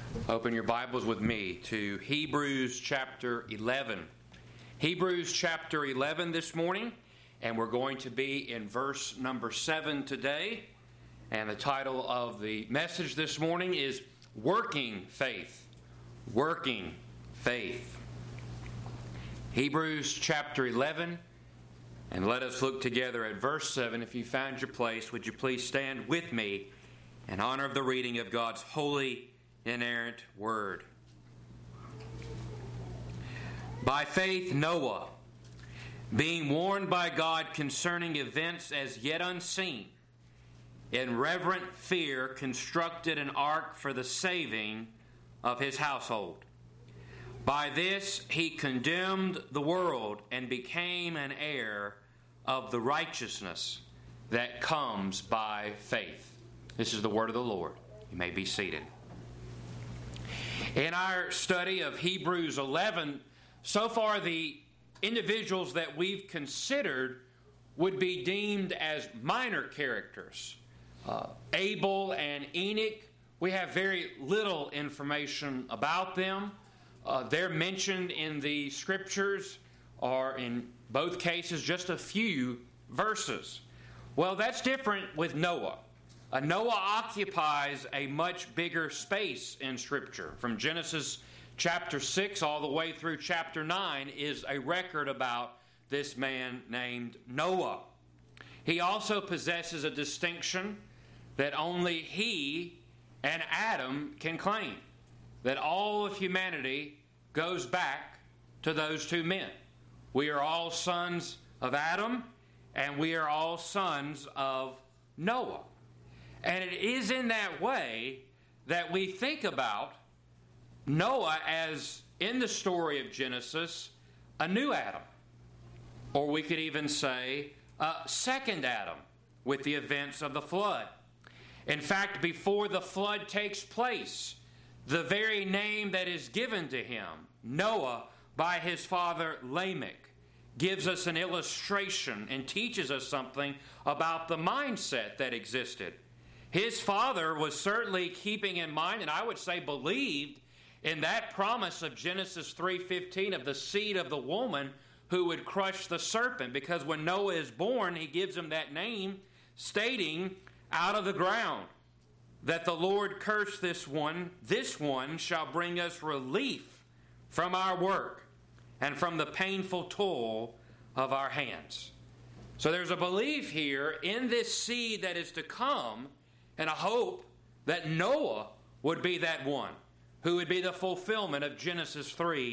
Open your Bibles with me to Hebrews chapter 11. Hebrews chapter 11 this morning, and we're going to be in verse number 7 today. And the title of the message this morning is Working Faith. Working Faith. Hebrews chapter 11, and let us look together at verse 7. If you found your place, would you please stand with me in honor of the reading of God's holy, inerrant word. By faith Noah, being warned by God concerning events as yet unseen, in reverent fear constructed an ark for the saving of his household. By this he condemned the world and became an heir of the righteousness that comes by faith. This is the word of the Lord. You may be seated. In our study of Hebrews 11, so far the individuals that we've considered would be deemed as minor characters. Abel and Enoch, we have very little information about them. They're mentioned in the Scriptures, or in both cases, just a few verses. Well, that's different with Noah. Noah occupies a much bigger space in Scripture. From Genesis chapter 6 all the way through chapter 9 is a record about this man named Noah. He also possesses a distinction that only he and Adam can claim, that all of humanity goes back to those two men. We are all sons of Adam, and we are all sons of Noah. And it is in that way that we think about Noah as, in the story of Genesis, a new Adam. Or we could even say a second Adam with the events of the flood. In fact, before the flood takes place, the very name that is given to him, Noah, by his father Lamech, gives us an illustration and teaches us something about the mindset that existed. His father was certainly keeping in mind, and I would say believed, in that promise of Genesis 3:15 of the seed of the woman who would crush the serpent. Because when Noah is born, he gives him that name, stating, out of the ground, that the Lord cursed this one shall bring us relief from our work and from the painful toil of our hands. So there's a belief here in this seed that is to come, and a hope that Noah would be that one who would be the fulfillment of Genesis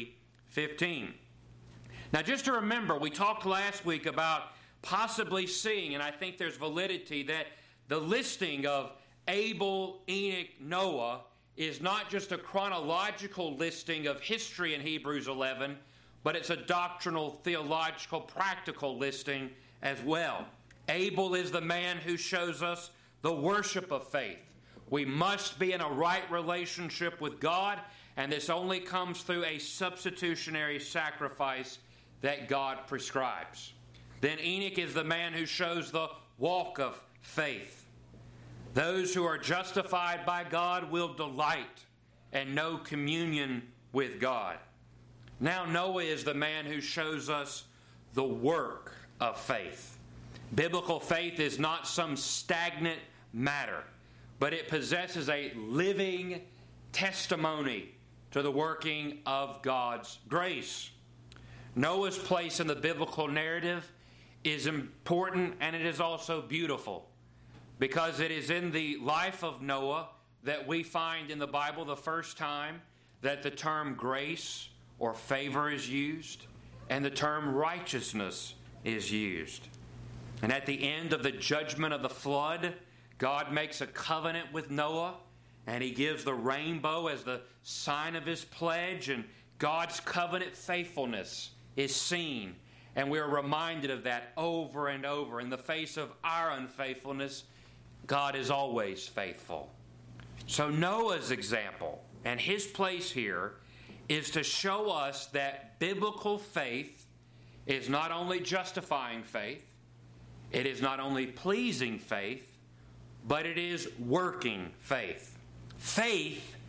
3:15. Now, just to remember, we talked last week about possibly seeing, and I think there's validity, that the listing of Abel, Enoch, Noah is not just a chronological listing of history in Hebrews 11, but it's a doctrinal, theological, practical listing as well. Abel is the man who shows us the worship of faith. We must be in a right relationship with God, and this only comes through a substitutionary sacrifice that God prescribes. Then Enoch is the man who shows the walk of faith. Those who are justified by God will delight and know communion with God. Now Noah is the man who shows us the work of faith. Biblical faith is not some stagnant matter, but it possesses a living testimony to the working of God's grace. Noah's place in the biblical narrative is important, and it is also beautiful, because it is in the life of Noah that we find in the Bible the first time that the term grace or favor is used, and the term righteousness is used. And at the end of the judgment of the flood, God makes a covenant with Noah, and he gives the rainbow as the sign of his pledge, and God's covenant faithfulness is seen. And we're reminded of that over and over. In the face of our unfaithfulness, God is always faithful. So Noah's example and his place here is to show us that biblical faith is not only justifying faith, it is not only pleasing faith, but it is working faith. Faith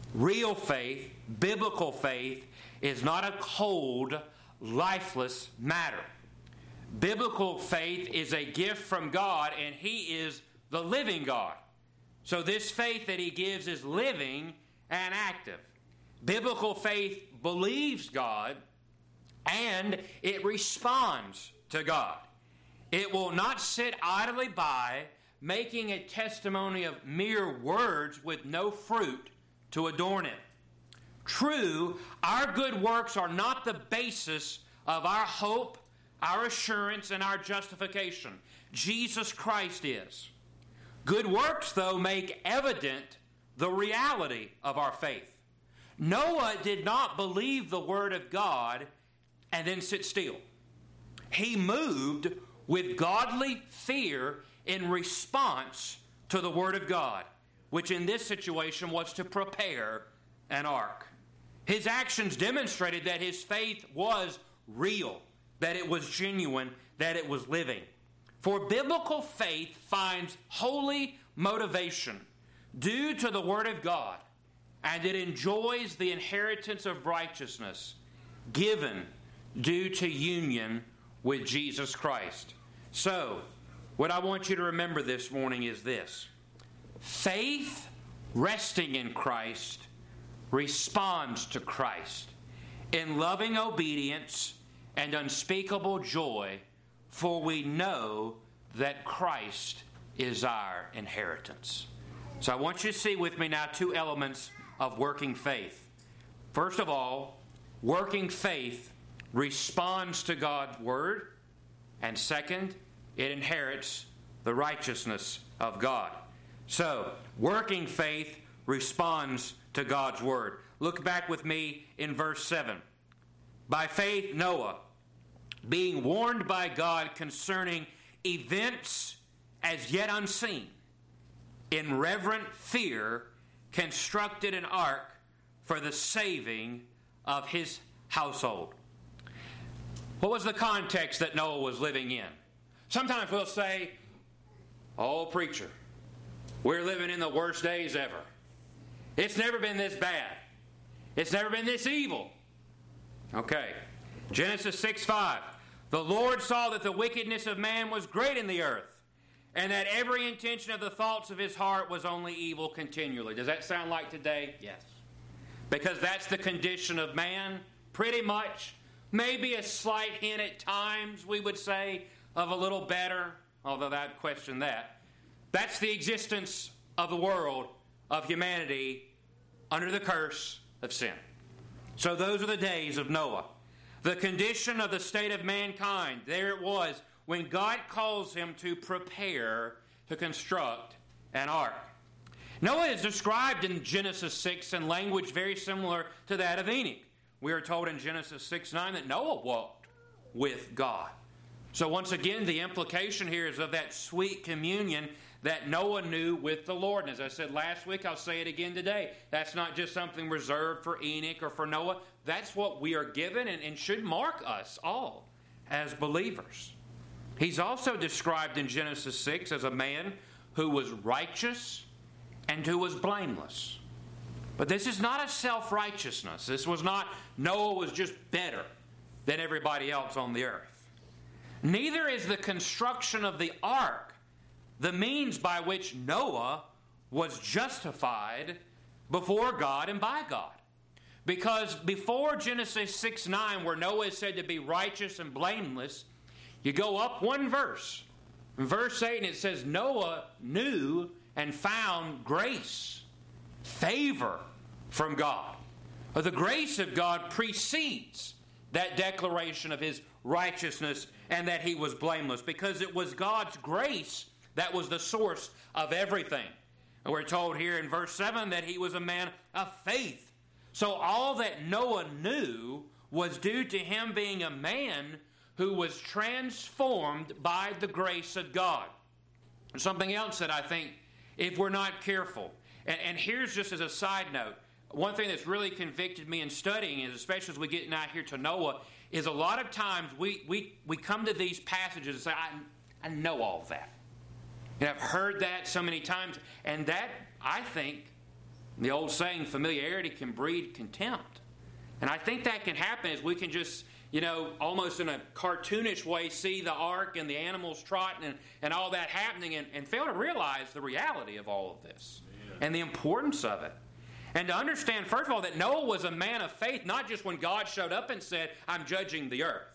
Real faith, biblical faith, is not a cold, lifeless matter. Biblical faith is a gift from God, and He is the living God. So this faith that He gives is living and active. Biblical faith believes God, and it responds to God. It will not sit idly by, making a testimony of mere words with no fruit to adorn it. True, our good works are not the basis of our hope, our assurance, and our justification. Jesus Christ is. Good works, though, make evident the reality of our faith. Noah did not believe the word of God and then sit still. He moved with godly fear in response to the word of God, which in this situation was to prepare an ark. His actions demonstrated that his faith was real, that it was genuine, that it was living. For biblical faith finds holy motivation due to the Word of God, and it enjoys the inheritance of righteousness given due to union with Jesus Christ. So, what I want you to remember this morning is this: faith resting in Christ responds to Christ in loving obedience and unspeakable joy, for we know that Christ is our inheritance. So I want you to see with me now two elements of working faith. First of all, working faith responds to God's word, and second, it inherits the righteousness of God. So, working faith responds to God's word. Look back with me in verse 7. By faith, Noah, being warned by God concerning events as yet unseen, in reverent fear constructed an ark for the saving of his household. What was the context that Noah was living in? Sometimes we'll say, "Oh, preacher, we're living in the worst days ever. It's never been this bad. It's never been this evil." Okay. Genesis 6:5. The Lord saw that the wickedness of man was great in the earth, and that every intention of the thoughts of his heart was only evil continually. Does that sound like today? Yes. Because that's the condition of man, pretty much. Maybe a slight hint at times, we would say, of a little better, although I'd question that. That's the existence of the world, of humanity, under the curse of sin. So those are the days of Noah. The condition of the state of mankind, there it was, when God calls him to prepare to construct an ark. Noah is described in Genesis 6 in language very similar to that of Enoch. We are told in Genesis 6:9 that Noah walked with God. So once again, the implication here is of that sweet communion that Noah knew with the Lord. And as I said last week, I'll say it again today. That's not just something reserved for Enoch or for Noah. That's what we are given and should mark us all as believers. He's also described in Genesis 6 as a man who was righteous and who was blameless. But this is not a self-righteousness. This was not Noah was just better than everybody else on the earth. Neither is the construction of the ark the means by which Noah was justified before God and by God. Because before Genesis 6:9, where Noah is said to be righteous and blameless, you go up one verse. In verse 8, and it says, Noah knew and found grace, favor from God. The grace of God precedes that declaration of his righteousness and that he was blameless, because it was God's grace that was the source of everything. And we're told here in verse 7 that he was a man of faith. So all that Noah knew was due to him being a man who was transformed by the grace of God. Something else that I think, if we're not careful, and here's just as a side note, one thing that's really convicted me in studying is, especially as we get out here to Noah, is a lot of times we come to these passages and say, I know all that. And I've heard that so many times, and that, I think, The old saying, familiarity can breed contempt. And I think that can happen as we can just, almost in a cartoonish way, see the ark and the animals trotting and all that happening and fail to realize the reality of all of this and the importance of it. And to understand, first of all, that Noah was a man of faith, not just when God showed up and said, I'm judging the earth.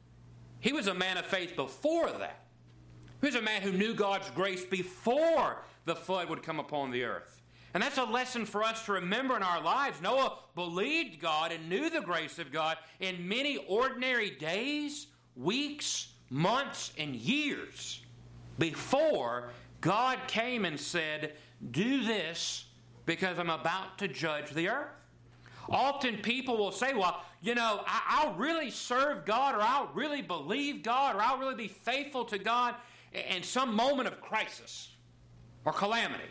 He was a man of faith before that. He was a man who knew God's grace before the flood would come upon the earth. And that's a lesson for us to remember in our lives. Noah believed God and knew the grace of God in many ordinary days, weeks, months, and years before God came and said, do this because I'm about to judge the earth. Often people will say, well, I'll really serve God, or I'll really believe God, or I'll really be faithful to God in some moment of crisis or calamity.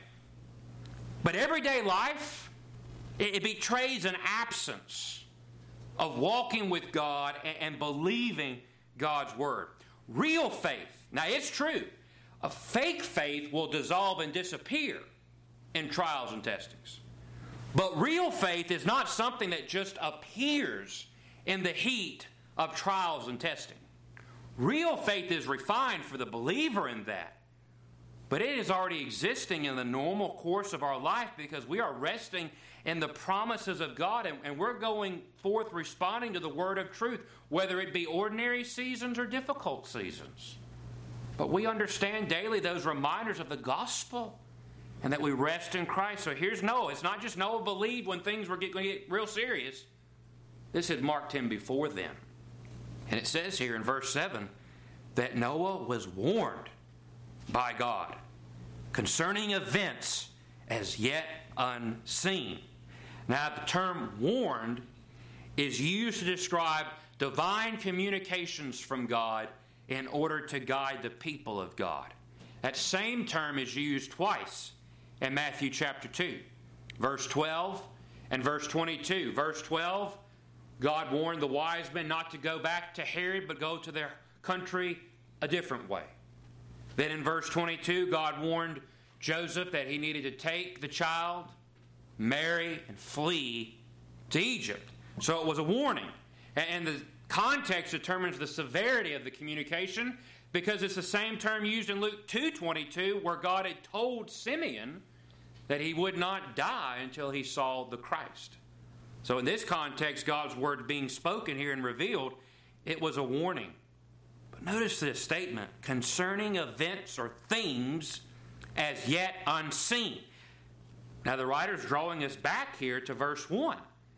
But everyday life, it betrays an absence of walking with God and believing God's Word. Real faith, now it's true, a fake faith will dissolve and disappear in trials and testings. But real faith is not something that just appears in the heat of trials and testing. Real faith is refined for the believer in that. But it is already existing in the normal course of our life because we are resting in the promises of God and we're going forth responding to the word of truth, whether it be ordinary seasons or difficult seasons. But we understand daily those reminders of the gospel and that we rest in Christ. So here's Noah. It's not just Noah believed when things were going to get real serious. This had marked him before then. And it says here in verse 7 that Noah was warned by God concerning events as yet unseen. Now, the term warned is used to describe divine communications from God in order to guide the people of God. That same term is used twice in Matthew chapter 2, verse 12 and verse 22. Verse 12, God warned the wise men not to go back to Herod, but go to their country a different way. Then in verse 22, God warned Joseph that he needed to take the child, marry, and flee to Egypt. So it was a warning. And the context determines the severity of the communication because it's the same term used in Luke 2:22 where God had told Simeon that he would not die until he saw the Christ. So in this context, God's word being spoken here and revealed, it was a warning. But notice this statement, concerning events or things as yet unseen. Now the writer's drawing us back here to verse 1.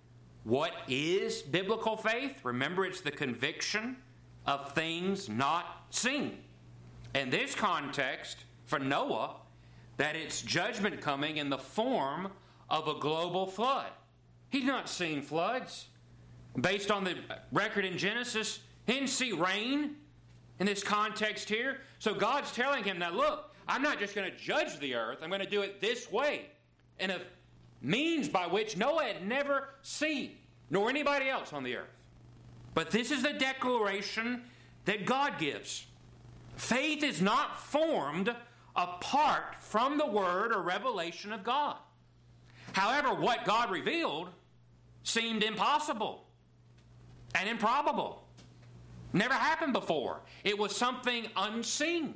What is biblical faith? Remember, it's the conviction of things not seen. In this context, for Noah, that it's judgment coming in the form of a global flood. He's not seen floods. Based on the record in Genesis, he didn't see rain in this context here. So God's telling him that, look, I'm not just going to judge the earth. I'm going to do it this way, in a means by which Noah had never seen, nor anybody else on the earth. But this is the declaration that God gives. Faith is not formed apart from the word or revelation of God. However, what God revealed seemed impossible and improbable. Never happened before. It was something unseen.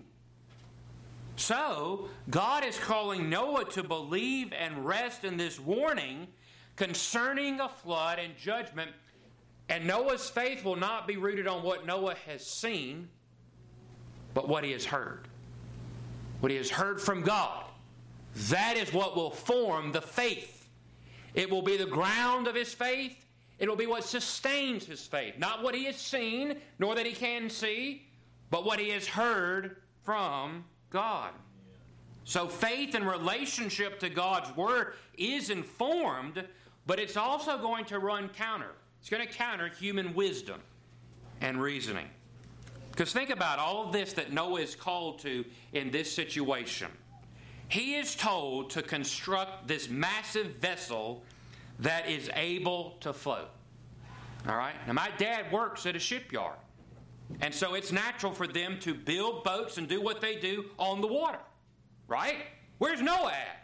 So, God is calling Noah to believe and rest in this warning concerning a flood and judgment. And Noah's faith will not be rooted on what Noah has seen, but what he has heard. What he has heard from God. That is what will form the faith. It will be the ground of his faith. It will be what sustains his faith. Not what he has seen, nor that he can see, but what he has heard from God. So faith in relationship to God's word is informed, but it's also going to run counter. It's going to counter human wisdom and reasoning. Because think about all of this that Noah is called to in this situation. He is told to construct this massive vessel that is able to float. All right? Now, my dad works at a shipyard. And so it's natural for them to build boats and do what they do on the water. Right? Where's Noah at?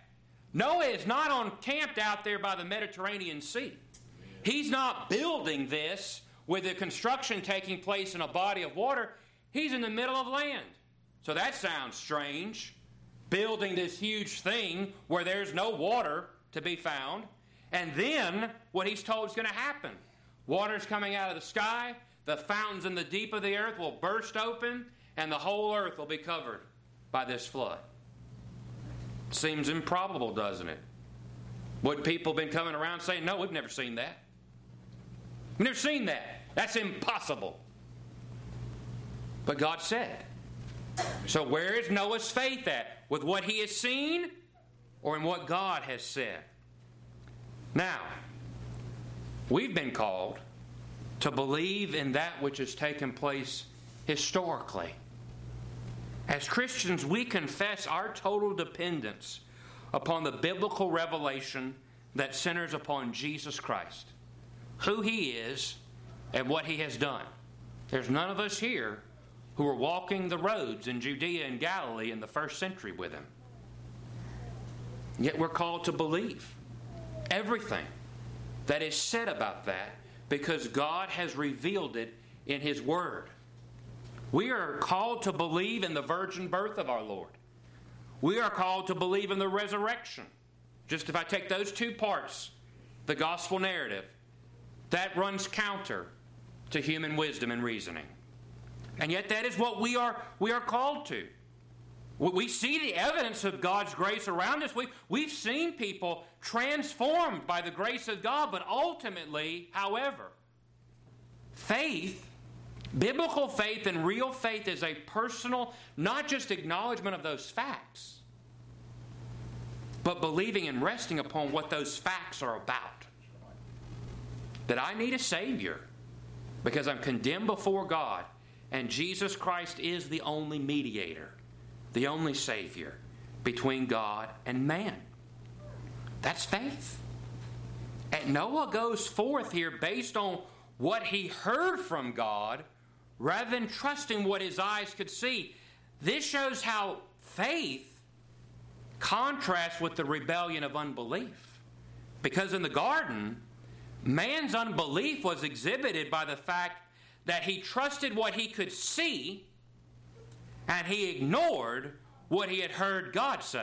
Noah is not camped out there by the Mediterranean Sea. He's not building this with the construction taking place in a body of water. He's in the middle of land. So that sounds strange. Building this huge thing where there's no water to be found. And then what he's told is going to happen. Water's coming out of the sky. The fountains in the deep of the earth will burst open. And the whole earth will be covered by this flood. Seems improbable, doesn't it? Would people been coming around saying, no, we've never seen that. We've never seen that. That's impossible. But God said. So where is Noah's faith at? With what he has seen or in what God has said? Now, we've been called to believe in that which has taken place historically. As Christians, we confess our total dependence upon the biblical revelation that centers upon Jesus Christ, who He is and what He has done. There's none of us here who were walking the roads in Judea and Galilee in the first century with Him. Yet we're called to believe everything that is said about that because God has revealed it in His Word. We are called to believe in the virgin birth of our Lord. We are called to believe in the resurrection. Just if I take those two parts, the gospel narrative, that runs counter to human wisdom and reasoning. And yet that is what we are called to. We see the evidence of God's grace around us. We've seen people transformed by the grace of God, but ultimately, however, faith, biblical faith and real faith is a personal, not just acknowledgement of those facts, but believing and resting upon what those facts are about. That I need a Savior because I'm condemned before God, and Jesus Christ is the only mediator, the only Savior between God and man. That's faith. And Noah goes forth here based on what he heard from God rather than trusting what his eyes could see. This shows how faith contrasts with the rebellion of unbelief. Because in the garden, man's unbelief was exhibited by the fact that he trusted what he could see and he ignored what he had heard God say.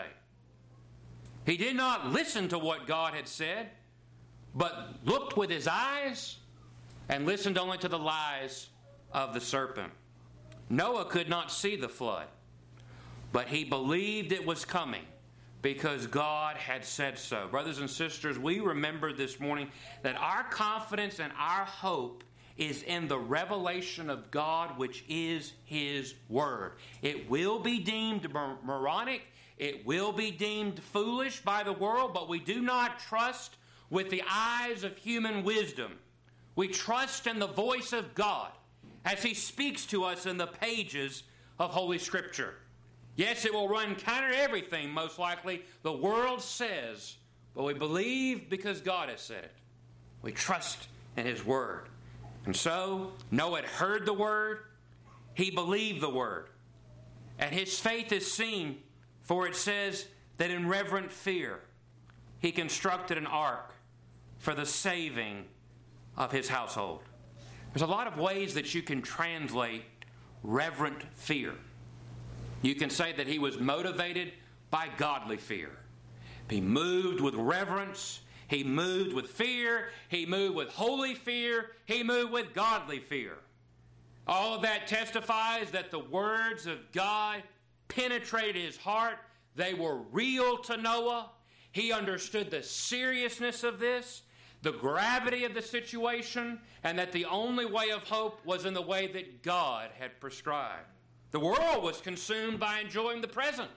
He did not listen to what God had said, but looked with his eyes and listened only to the lies of the serpent. Noah could not see the flood, but he believed it was coming because God had said so. Brothers and sisters, we remember this morning that our confidence and our hope is in the revelation of God, which is His Word. It will be deemed moronic. It will be deemed foolish by the world, but we do not trust with the eyes of human wisdom. We trust in the voice of God as He speaks to us in the pages of Holy Scripture. Yes, it will run counter to everything, most likely, the world says, but we believe because God has said it. We trust in His Word. And so, Noah had heard the Word, he believed the Word, and his faith is seen, for it says that in reverent fear he constructed an ark for the saving of his household. There's a lot of ways that you can translate reverent fear. You can say that he was motivated by godly fear. He moved with reverence. He moved with fear. He moved with holy fear. He moved with godly fear. All of that testifies that the words of God penetrated his heart. They were real to Noah. He understood the seriousness of this, the gravity of the situation, and that the only way of hope was in the way that God had prescribed. The world was consumed by enjoying the present.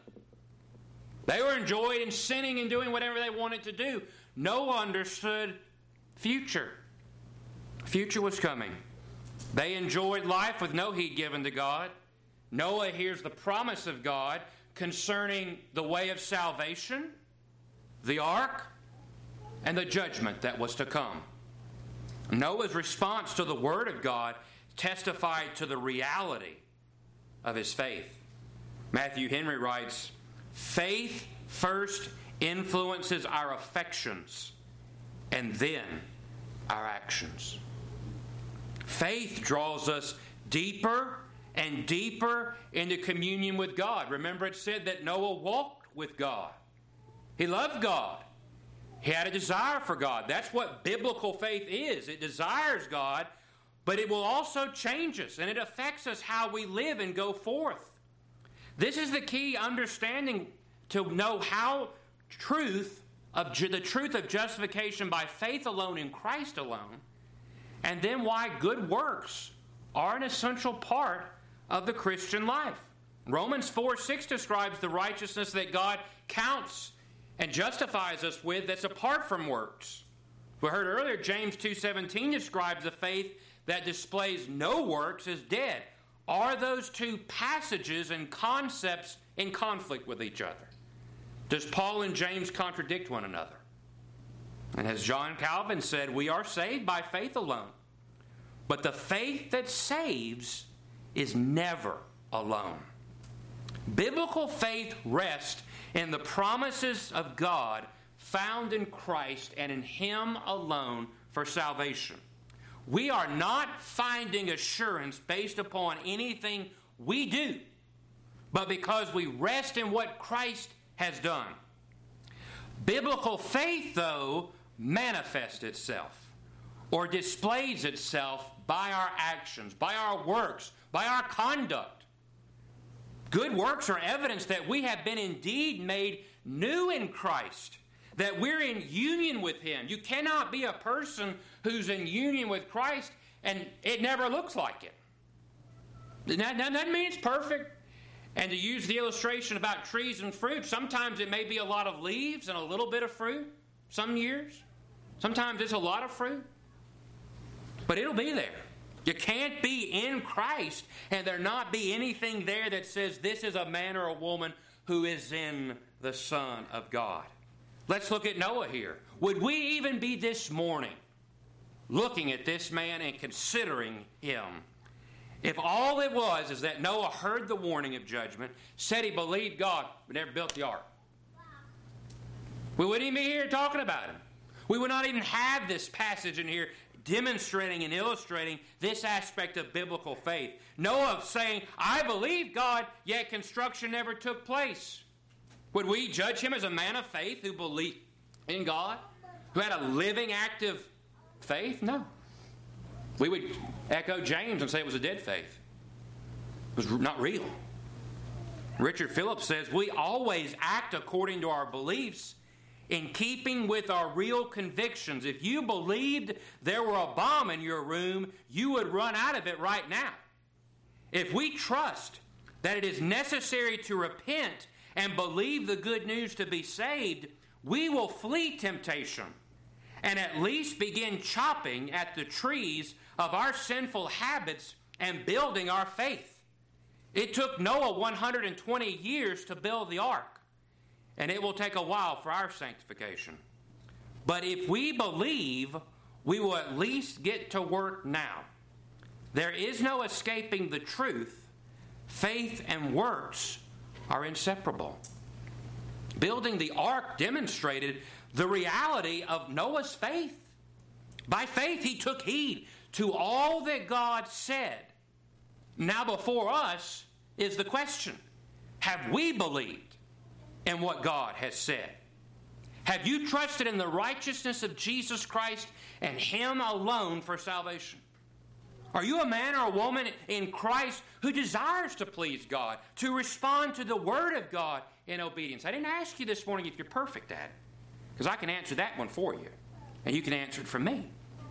They were enjoyed in sinning and doing whatever they wanted to do. Noah understood future. Future was coming. They enjoyed life with no heed given to God. Noah hears the promise of God concerning the way of salvation, the ark, and the judgment that was to come. Noah's response to the Word of God testified to the reality of his faith. Matthew Henry writes, "Faith first influences our affections, and then our actions. Faith draws us deeper and deeper into communion with God. Remember, it said that Noah walked with God. He loved God. He had a desire for God. That's what biblical faith is. It desires God, but it will also change us, and it affects us how we live and go forth. This is the key understanding to know how the truth of justification by faith alone in Christ alone, and then why good works are an essential part of the Christian life. Romans 4:6 describes the righteousness that God counts and justifies us with that's apart from works. We heard earlier, James 2:17 describes the faith that displays no works as dead. Are those two passages and concepts in conflict with each other? Does Paul and James contradict one another? And as John Calvin said, we are saved by faith alone. But the faith that saves is never alone. Biblical faith rests in the promises of God found in Christ and in Him alone for salvation. We are not finding assurance based upon anything we do, but because we rest in what Christ has done. Biblical faith, though, manifests itself or displays itself by our actions, by our works, by our conduct. Good works are evidence that we have been indeed made new in Christ, that we're in union with Him. You cannot be a person who's in union with Christ and it never looks like it. That doesn't mean it's perfect. And to use the illustration about trees and fruit, sometimes it may be a lot of leaves and a little bit of fruit some years. Sometimes it's a lot of fruit. But it'll be there. You can't be in Christ and there not be anything there that says this is a man or a woman who is in the Son of God. Let's look at Noah here. Would we even be this morning looking at this man and considering him if all it was is that Noah heard the warning of judgment, said he believed God, but never built the ark? We wouldn't even be here talking about him. We would not even have this passage in here demonstrating and illustrating this aspect of biblical faith. Noah saying, I believe God, yet construction never took place. Would we judge him as a man of faith who believed in God, who had a living, active faith? No. We would echo James and say it was a dead faith. It was not real. Richard Phillips says, we always act according to our beliefs in keeping with our real convictions. If you believed there were a bomb in your room, you would run out of it right now. If we trust that it is necessary to repent and believe the good news to be saved, we will flee temptation and at least begin chopping at the trees of our sinful habits and building our faith. It took Noah 120 years to build the ark, and it will take a while for our sanctification. But if we believe, we will at least get to work now. There is no escaping the truth. Faith and works are inseparable. Building the ark demonstrated the reality of Noah's faith. By faith, he took heed to all that God said. Now before us is the question, have we believed in what God has said? Have you trusted in the righteousness of Jesus Christ and Him alone for salvation? Are you a man or a woman in Christ who desires to please God, to respond to the Word of God in obedience? I didn't ask you this morning if you're perfect at it, because I can answer that one for you, and you can answer it for me.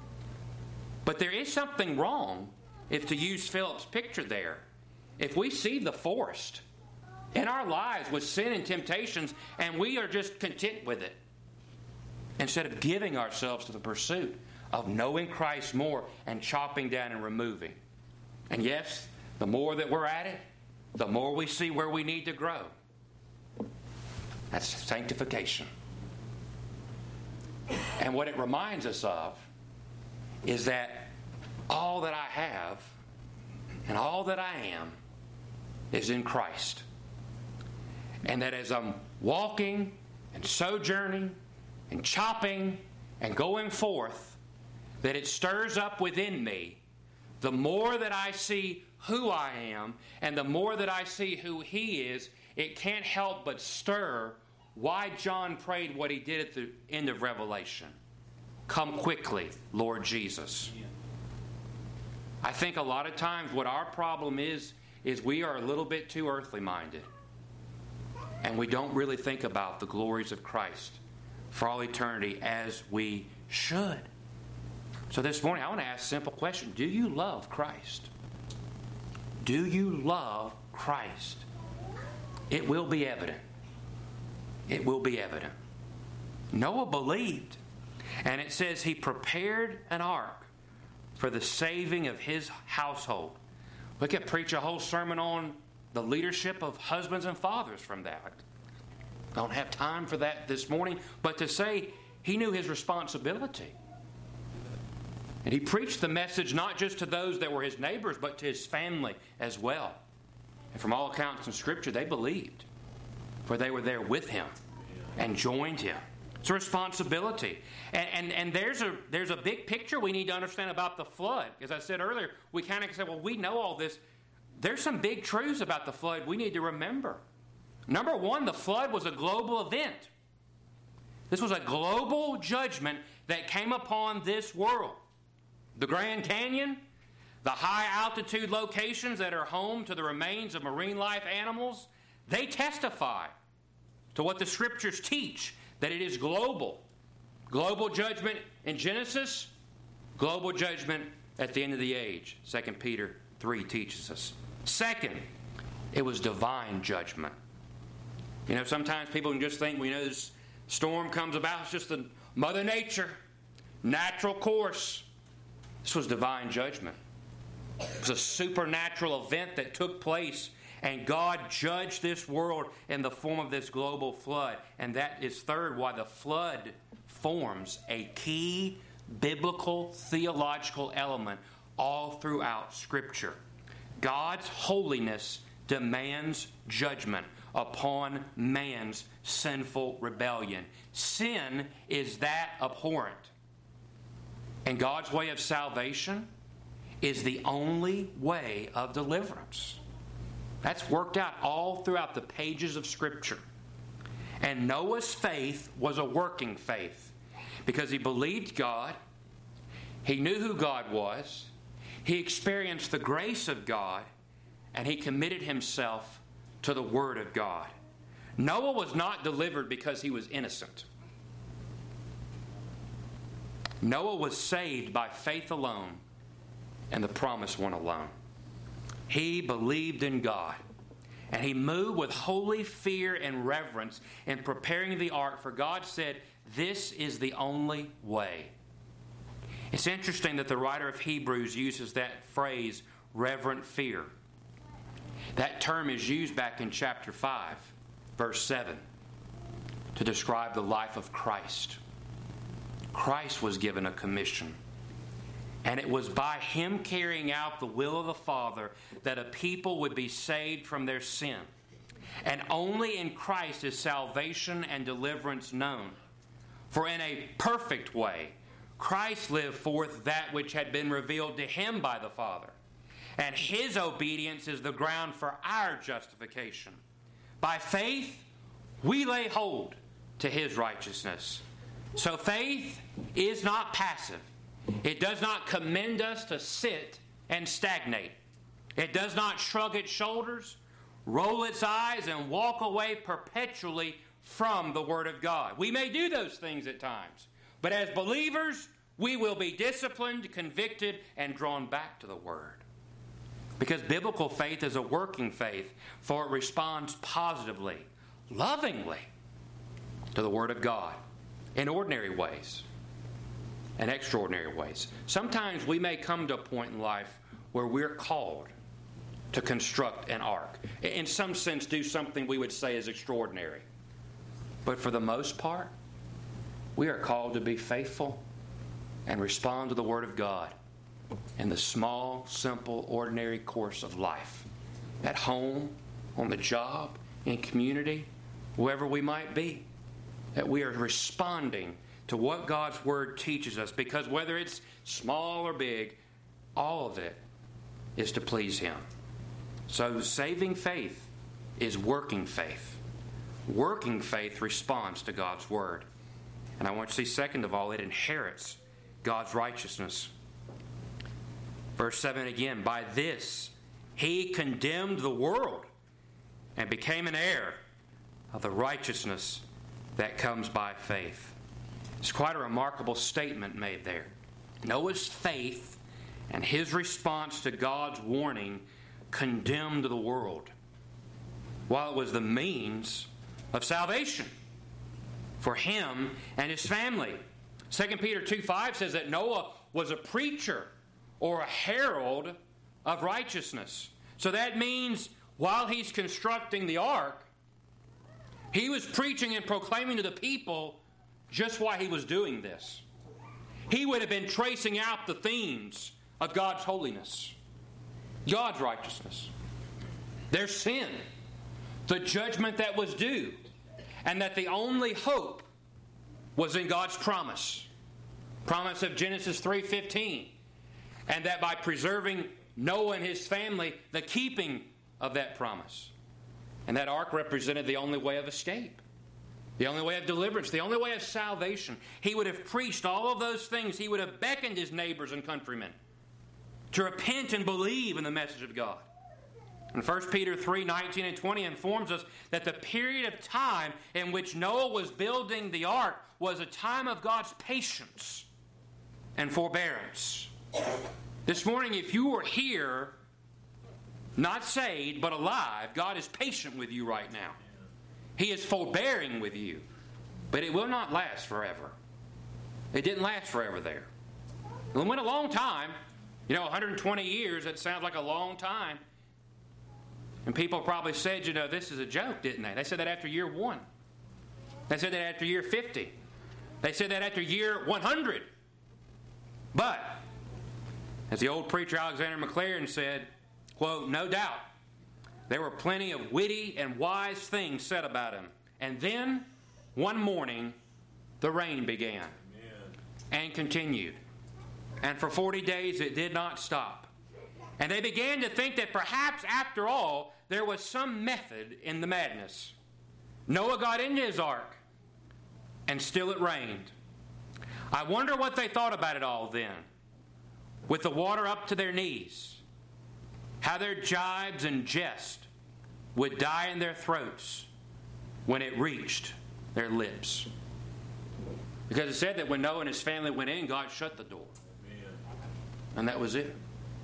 But there is something wrong, if to use Philip's picture there, if we see the forest in our lives with sin and temptations, and we are just content with it, instead of giving ourselves to the pursuit of knowing Christ more and chopping down and removing. And yes, the more that we're at it, the more we see where we need to grow. That's sanctification. And what it reminds us of is that all that I have and all that I am is in Christ. And that as I'm walking and sojourning and chopping and going forth, that it stirs up within me, the more that I see who I am and the more that I see who He is, it can't help but stir why John prayed what he did at the end of Revelation. Come quickly, Lord Jesus. I think a lot of times what our problem is we are a little bit too earthly minded. And we don't really think about the glories of Christ for all eternity as we should. So this morning I want to ask a simple question. Do you love Christ? Do you love Christ? It will be evident. It will be evident. Noah believed. And it says he prepared an ark for the saving of his household. We could preach a whole sermon on the leadership of husbands and fathers from that. Don't have time for that this morning. But to say he knew his responsibility. And he preached the message not just to those that were his neighbors, but to his family as well. And from all accounts in Scripture, they believed. For they were there with him and joined him. It's a responsibility. And there's a big picture we need to understand about the flood. As I said earlier, we kind of say, well, we know all this. There's some big truths about the flood we need to remember. Number one, the flood was a global event. This was a global judgment that came upon this world. The Grand Canyon, the high altitude locations that are home to the remains of marine life animals, they testify to what the Scriptures teach, that it is global. Global judgment in Genesis, global judgment at the end of the age. 2 Peter 3 teaches us. Second, it was divine judgment. You know, sometimes people can just think, this storm comes about, it's just the Mother Nature, natural course. This was divine judgment. It was a supernatural event that took place, and God judged this world in the form of this global flood. And that is third, why the flood forms a key biblical theological element all throughout Scripture. God's holiness demands judgment upon man's sinful rebellion. Sin is that abhorrent. And God's way of salvation is the only way of deliverance. That's worked out all throughout the pages of Scripture. And Noah's faith was a working faith because he believed God. He knew who God was. He experienced the grace of God, and he committed himself to the Word of God. Noah was not delivered because he was innocent. Noah was saved by faith alone and the promised one alone. He believed in God, and he moved with holy fear and reverence in preparing the ark, for God said, this is the only way. It's interesting that the writer of Hebrews uses that phrase, reverent fear. That term is used back in chapter 5, verse 7, to describe the life of Christ. Christ was given a commission. And it was by him carrying out the will of the Father that a people would be saved from their sin. And only in Christ is salvation and deliverance known. For in a perfect way, Christ lived forth that which had been revealed to him by the Father. And his obedience is the ground for our justification. By faith, we lay hold to his righteousness. So faith is not passive. It does not commend us to sit and stagnate. It does not shrug its shoulders, roll its eyes, and walk away perpetually from the Word of God. We may do those things at times, but as believers, we will be disciplined, convicted, and drawn back to the Word. Because biblical faith is a working faith, for it responds positively, lovingly to the Word of God in ordinary ways and extraordinary ways. Sometimes we may come to a point in life where we're called to construct an ark. In some sense, do something we would say is extraordinary. But for the most part, we are called to be faithful and respond to the Word of God in the small, simple, ordinary course of life. At home, on the job, in community, wherever we might be. that we are responding to what God's Word teaches us, because whether it's small or big, all of it is to please Him. So saving faith is working faith. Working faith responds to God's Word. And I want you to see, second of all, it inherits God's righteousness. Verse 7 again, by this He condemned the world and became an heir of the righteousness that comes by faith. It's quite a remarkable statement made there. Noah's faith and his response to God's warning condemned the world, while it was the means of salvation for him and his family. 2 Peter 2:5 says that Noah was a preacher or a herald of righteousness. So that means while he's constructing the ark, he was preaching and proclaiming to the people just why he was doing this. He would have been tracing out the themes of God's holiness, God's righteousness, their sin, the judgment that was due, and that the only hope was in God's promise of Genesis 3:15, and that by preserving Noah and his family, the keeping of that promise. And that ark represented the only way of escape, the only way of deliverance, the only way of salvation. He would have preached all of those things. He would have beckoned his neighbors and countrymen to repent and believe in the message of God. And 1 Peter 3:19 and 20 informs us that the period of time in which Noah was building the ark was a time of God's patience and forbearance. This morning, if you were here, not saved, but alive, God is patient with you right now. He is forbearing with you. But it will not last forever. It didn't last forever there. It went a long time. 120 years, that sounds like a long time. And people probably said, this is a joke, didn't they? They said that after year 1. They said that after year 50. They said that after year 100. But, as the old preacher Alexander McLaren said, quote, no doubt, there were plenty of witty and wise things said about him. And then, one morning, the rain began. Amen. And continued. And for 40 days it did not stop. And they began to think that perhaps, after all, there was some method in the madness. Noah got into his ark, and still it rained. I wonder what they thought about it all then, with the water up to their knees. How their jibes and jest would die in their throats when it reached their lips. Because it said that when Noah and his family went in, God shut the door. Amen. And that was it.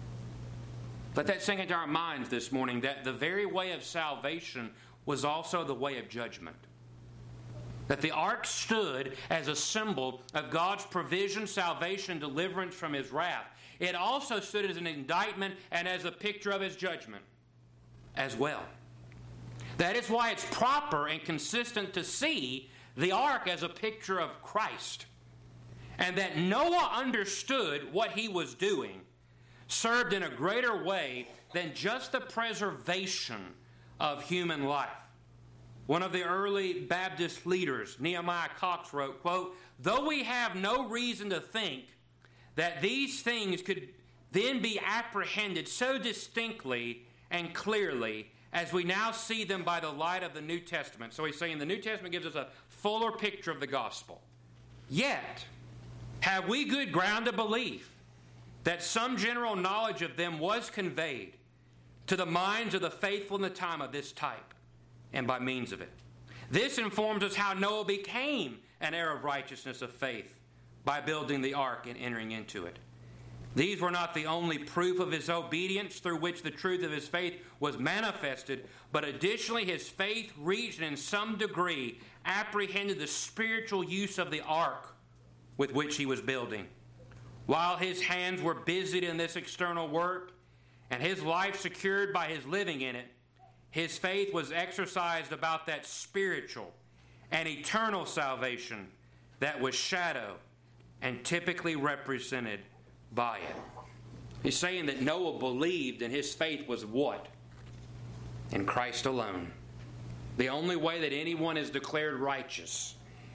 Let that sink into our minds this morning, that the very way of salvation was also the way of judgment. That the ark stood as a symbol of God's provision, salvation, deliverance from His wrath. It also stood as an indictment and as a picture of His judgment as well. That is why it's proper and consistent to see the ark as a picture of Christ. And that Noah understood what he was doing served in a greater way than just the preservation of human life. One of the early Baptist leaders, Nehemiah Cox, wrote, quote, though we have no reason to think that these things could then be apprehended so distinctly and clearly as we now see them by the light of the New Testament. So he's saying the New Testament gives us a fuller picture of the gospel. Yet, have we good ground to believe that some general knowledge of them was conveyed to the minds of the faithful in the time of this type, and by means of it. This informs us how Noah became an heir of righteousness of faith by building the ark and entering into it. These were not the only proof of his obedience through which the truth of his faith was manifested, but additionally his faith reached and in some degree apprehended the spiritual use of the ark with which he was building. While his hands were busied in this external work and his life secured by his living in it, his faith was exercised about that spiritual and eternal salvation that was shadowed and typically represented by it. He's saying that Noah believed, and his faith was what? In Christ alone. The only way that anyone is declared righteous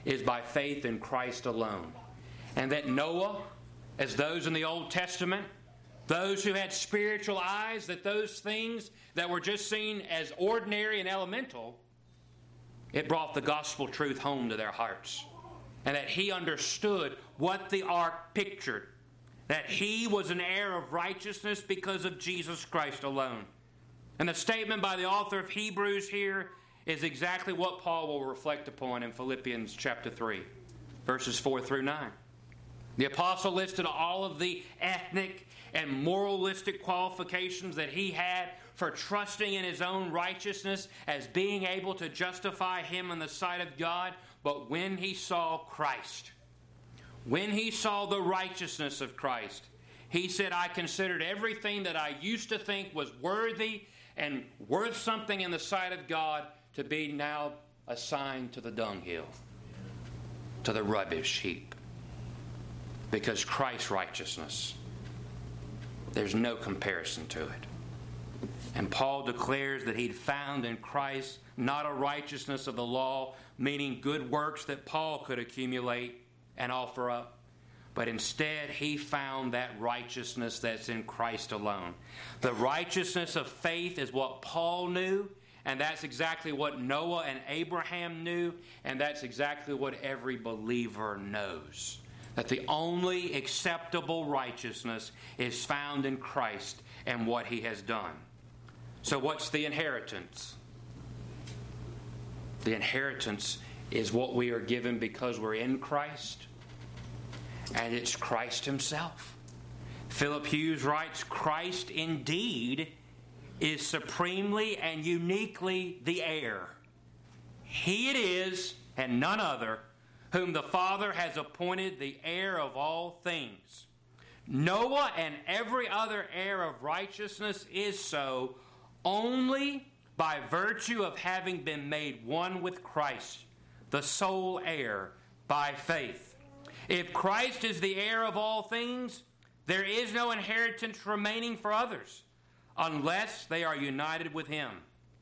is by faith in Christ alone. And that Noah, as those in the Old Testament, those who had spiritual eyes, that those things that were just seen as ordinary and elemental, it brought the gospel truth home to their hearts. And that he understood what the ark pictured. That he was an heir of righteousness because of Jesus Christ alone. And the statement by the author of Hebrews here is exactly what Paul will reflect upon in Philippians chapter 3, verses 4 through 9. The apostle listed all of the ethnic and moralistic qualifications that he had for trusting in his own righteousness as being able to justify him in the sight of God. But when he saw Christ, when he saw the righteousness of Christ, he said, I considered everything that I used to think was worthy and worth something in the sight of God to be now assigned to the dunghill, to the rubbish heap. Because Christ's righteousness, there's no comparison to it. And Paul declares that he'd found in Christ not a righteousness of the law, meaning good works that Paul could accumulate and offer up, but instead he found that righteousness that's in Christ alone. The righteousness of faith is what Paul knew, and that's exactly what Noah and Abraham knew, and that's exactly what every believer knows. That the only acceptable righteousness is found in Christ and what he has done. So what's the inheritance? The inheritance is what we are given because we're in Christ. And it's Christ himself. Philip Hughes writes, Christ indeed is supremely and uniquely the heir. He it is, and none other, whom the Father has appointed the heir of all things. Noah and every other heir of righteousness is so only by virtue of having been made one with Christ, the sole heir, by faith. If Christ is the heir of all things, there is no inheritance remaining for others, unless they are united with him.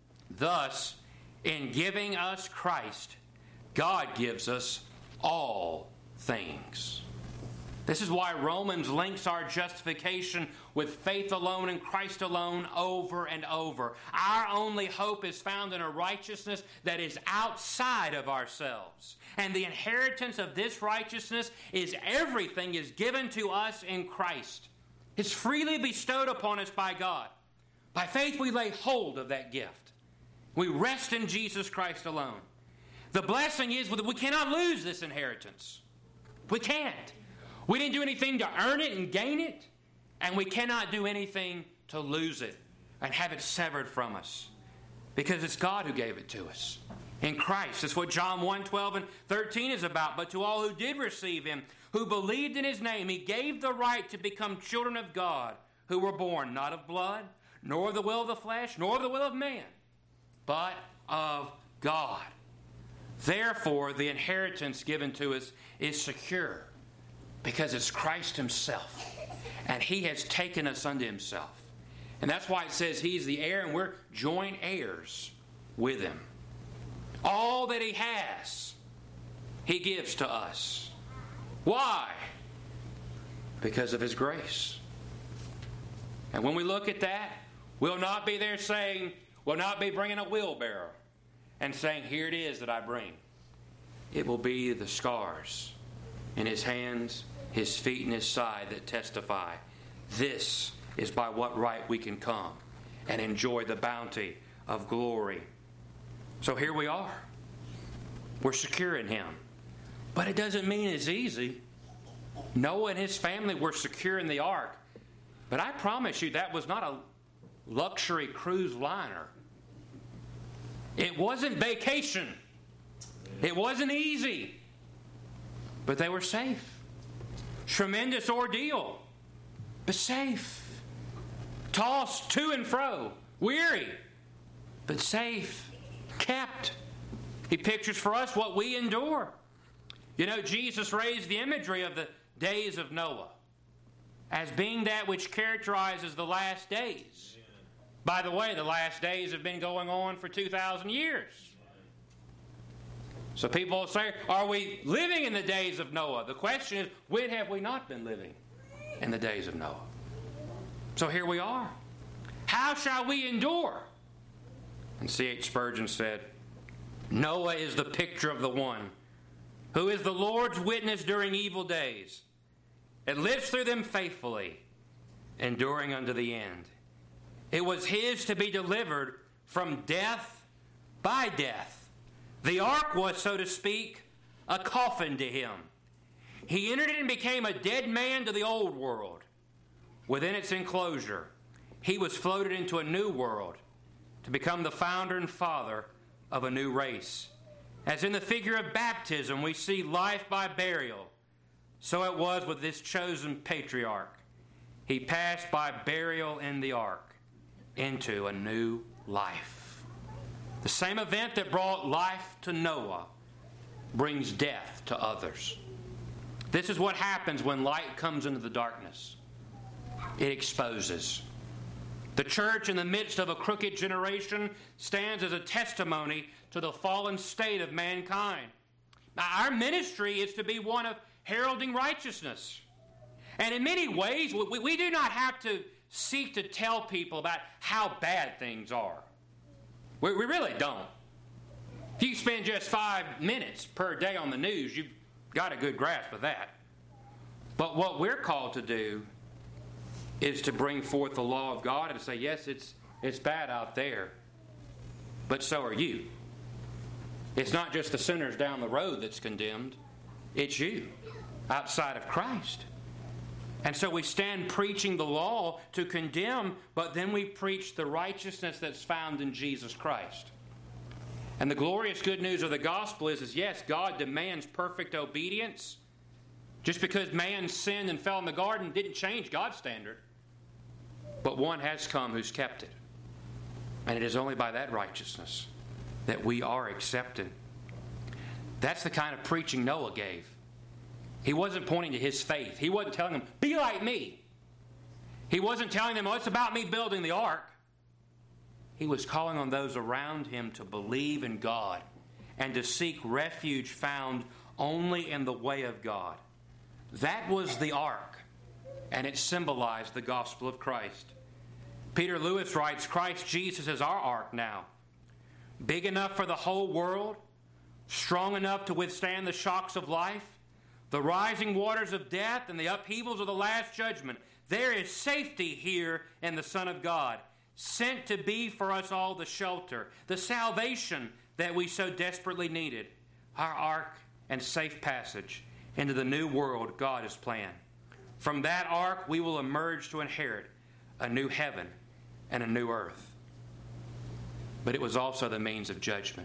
Thus, in giving us Christ, God gives us all things. This is why Romans links our justification with faith alone in Christ alone over and over. Our only hope is found in a righteousness that is outside of ourselves. And the inheritance of this righteousness is everything is given to us in Christ. It's freely bestowed upon us by God. By faith we lay hold of that gift. We rest in Jesus Christ alone. The blessing is that we cannot lose this inheritance. We can't. We didn't do anything to earn it and gain it, and we cannot do anything to lose it and have it severed from us, because it's God who gave it to us in Christ. That's what John 1:12 and 13 is about. But to all who did receive him, who believed in his name, he gave the right to become children of God, who were born not of blood, nor of the will of the flesh, nor of the will of man, but of God. Therefore, the inheritance given to us is secure, because it's Christ himself, and he has taken us unto himself. And that's why it says he's the heir, and we're joint heirs with him. All that he has, he gives to us. Why? Because of his grace. And when we look at that, we'll not be there saying, we'll not be bringing a wheelbarrow and saying, here it is that I bring. It will be the scars in his hands, his feet, and his side that testify. This is by what right we can come and enjoy the bounty of glory. So here we are. We're secure in him. But it doesn't mean it's easy. Noah and his family were secure in the ark. But I promise you that was not a luxury cruise liner. It wasn't vacation. It wasn't easy. But they were safe. Tremendous ordeal, but safe. Tossed to and fro, weary, but safe, kept. He pictures for us what we endure. You know, Jesus raised the imagery of the days of Noah as being that which characterizes the last days. By the way, the last days have been going on for 2,000 years. So people will say, are we living in the days of Noah? The question is, when have we not been living in the days of Noah? So here we are. How shall we endure? And C.H. Spurgeon said, Noah is the picture of the one who is the Lord's witness during evil days, and lives through them faithfully, enduring unto the end. It was his to be delivered from death by death. The ark was, so to speak, a coffin to him. He entered it and became a dead man to the old world. Within its enclosure, he was floated into a new world to become the founder and father of a new race. As in the figure of baptism, we see life by burial. So it was with this chosen patriarch. He passed by burial in the ark into a new life. The same event that brought life to Noah brings death to others. This is what happens when light comes into the darkness. It exposes. The church, in the midst of a crooked generation, stands as a testimony to the fallen state of mankind. Now, our ministry is to be one of heralding righteousness. And in many ways, we do not have to seek to tell people about how bad things are. We really don't. If you spend just 5 minutes per day on the news, you've got a good grasp of that. But what we're called to do is to bring forth the law of God and to say, yes, it's bad out there, but so are you. It's not just the sinners down the road that's condemned. It's you outside of Christ. And so we stand preaching the law to condemn, but then we preach the righteousness that's found in Jesus Christ. And the glorious good news of the gospel is yes, God demands perfect obedience. Just because man sinned and fell in the garden didn't change God's standard. But one has come who's kept it. And it is only by that righteousness that we are accepted. That's the kind of preaching Noah gave. He wasn't pointing to his faith. He wasn't telling them, be like me. He wasn't telling them, oh, it's about me building the ark. He was calling on those around him to believe in God and to seek refuge found only in the way of God. That was the ark, and it symbolized the gospel of Christ. Peter Lewis writes, Christ Jesus is our ark now, big enough for the whole world, strong enough to withstand the shocks of life, the rising waters of death, and the upheavals of the last judgment. There is safety here in the Son of God, sent to be for us all the shelter, the salvation that we so desperately needed, our ark and safe passage into the new world God has planned. From that ark, we will emerge to inherit a new heaven and a new earth. But it was also the means of judgment.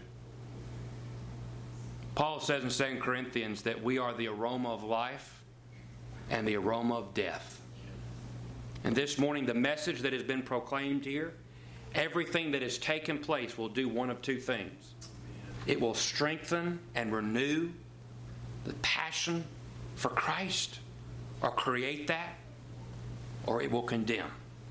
Paul says in 2 Corinthians that we are the aroma of life and the aroma of death. And this morning, the message that has been proclaimed here, everything that has taken place will do one of two things. It will strengthen and renew the passion for Christ, or create that, or it will condemn.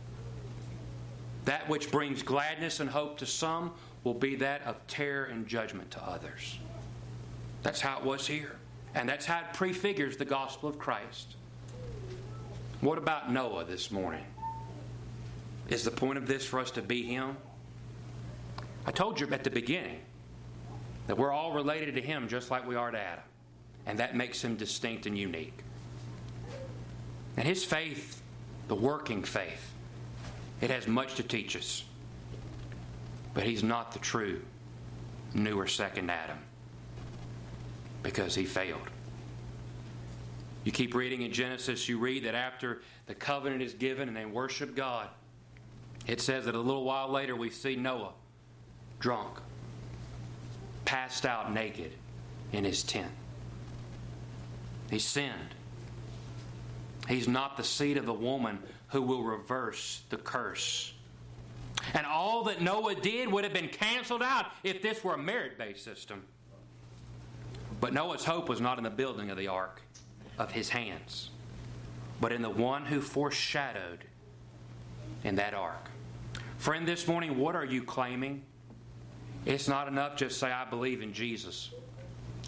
That which brings gladness and hope to some will be that of terror and judgment to others. That's how it was here. And that's how it prefigures the gospel of Christ. What about Noah this morning? Is the point of this for us to be him? I told you at the beginning that we're all related to him just like we are to Adam. And that makes him distinct and unique. And his faith, the working faith, it has much to teach us. But he's not the true new or second Adam, because he failed. You keep reading in Genesis, you read that after the covenant is given and they worship God, it says that a little while later we see Noah drunk, passed out naked in his tent. He sinned. He's not the seed of the woman who will reverse the curse. And all that Noah did would have been canceled out if this were a merit-based system. But Noah's hope was not in the building of the ark of his hands, but in the one who foreshadowed in that ark. Friend, this morning, what are you claiming? It's not enough just say, I believe in Jesus.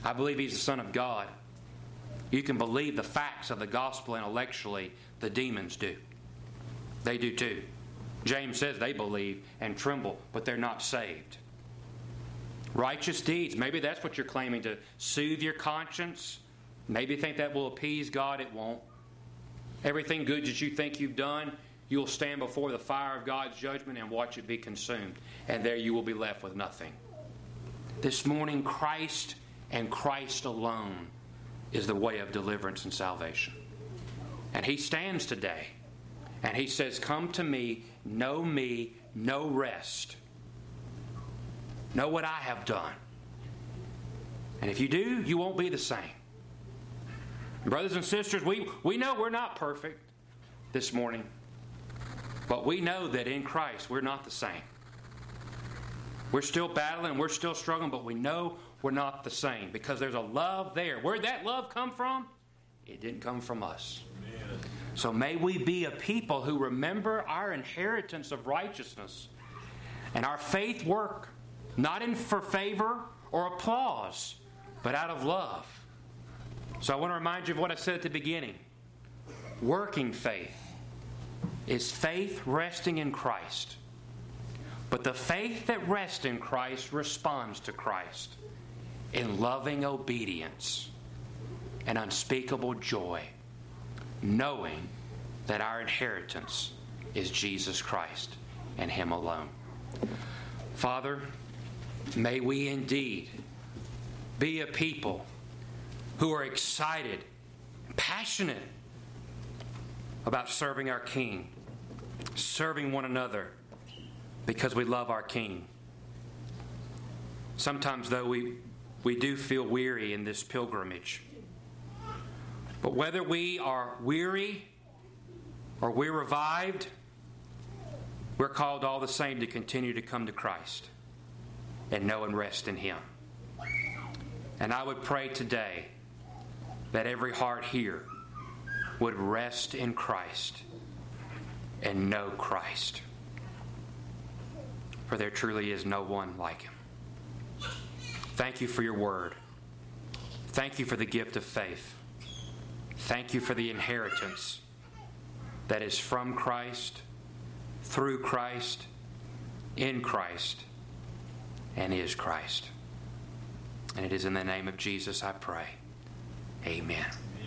I believe He's the Son of God. You can believe the facts of the gospel intellectually. The demons do. They do too. James says they believe and tremble, but they're not saved. Righteous deeds, maybe that's what you're claiming to soothe your conscience. Maybe you think that will appease God. It won't. Everything good that you think you've done, you'll stand before the fire of God's judgment and watch it be consumed. And there you will be left with nothing. This morning, Christ and Christ alone is the way of deliverance and salvation. And He stands today and He says, come to me, know rest. Know what I have done. And if you do, you won't be the same. Brothers and sisters, we know we're not perfect this morning. But we know that in Christ we're not the same. We're still battling, we're still struggling, but we know we're not the same because there's a love there. Where'd that love come from? It didn't come from us. Amen. So may we be a people who remember our inheritance of righteousness and our faith work, not for favor or applause, but out of love. So I want to remind you of what I said at the beginning. Working faith is faith resting in Christ. But the faith that rests in Christ responds to Christ in loving obedience and unspeakable joy, knowing that our inheritance is Jesus Christ and Him alone. Father, may we indeed be a people who are excited, passionate about serving our King, serving one another because we love our King. Sometimes, though, we do feel weary in this pilgrimage. But whether we are weary or we're revived, we're called all the same to continue to come to Christ and know and rest in Him. And I would pray today that every heart here would rest in Christ and know Christ. For there truly is no one like Him. Thank you for your word. Thank you for the gift of faith. Thank you for the inheritance that is from Christ, through Christ, in Christ, and is Christ. And it is in the name of Jesus I pray. Amen.